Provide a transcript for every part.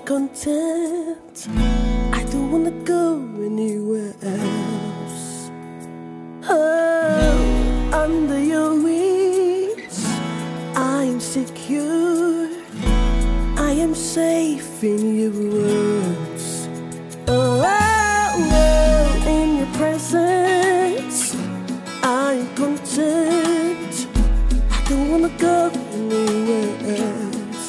content. I don't wanna go anywhere else. Oh, under your wings, I am secure. I am safe in your words. Oh, in your presence, I am content. I don't wanna go anywhere else.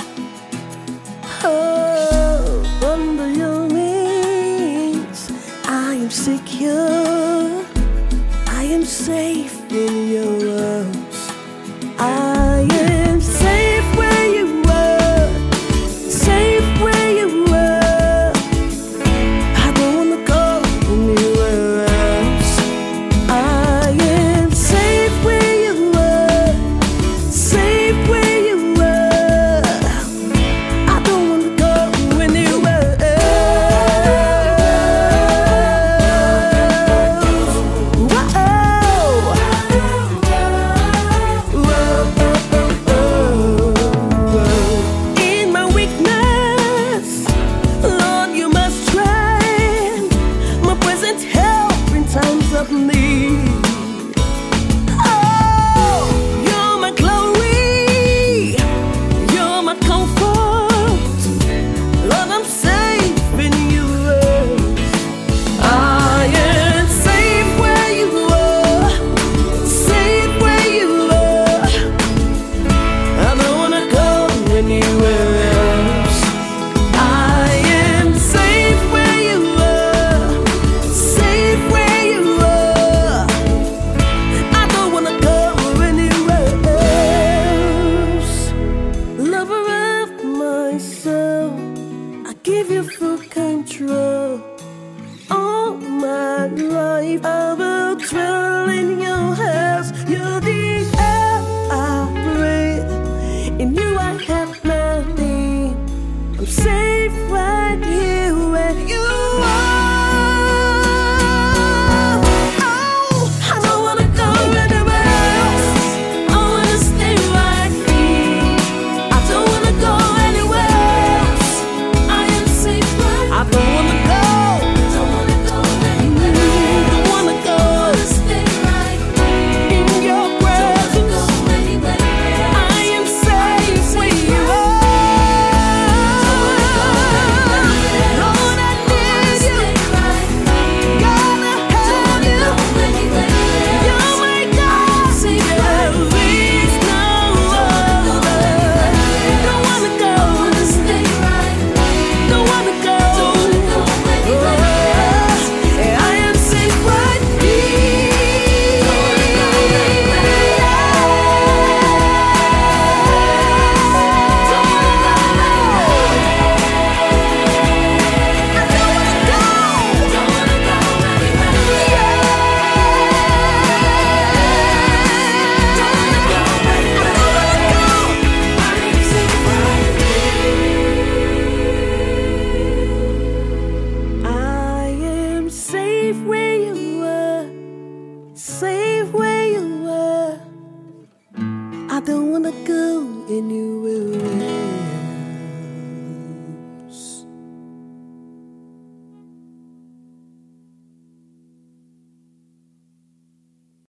Oh, under your wings, I am secure. I am safe in your arms. I am safe where you are, safe where you are. I don't wanna go anywhere else. I am safe where you are, safe where you are. I don't wanna go anywhere else. In my weakness, Lord, you must try my present help in times of need. Oh, you're my glory, you're my comfort. Lord, I'm safe in yours. I am safe where you are, safe where you are. I don't wanna go anywhere else. I am safe where you are, safe where you are. I don't wanna go anywhere else. Lover of my soul, I give you full control. All my life I will dwell in your house. You're the air I breathe. In you I have my being. I'm safe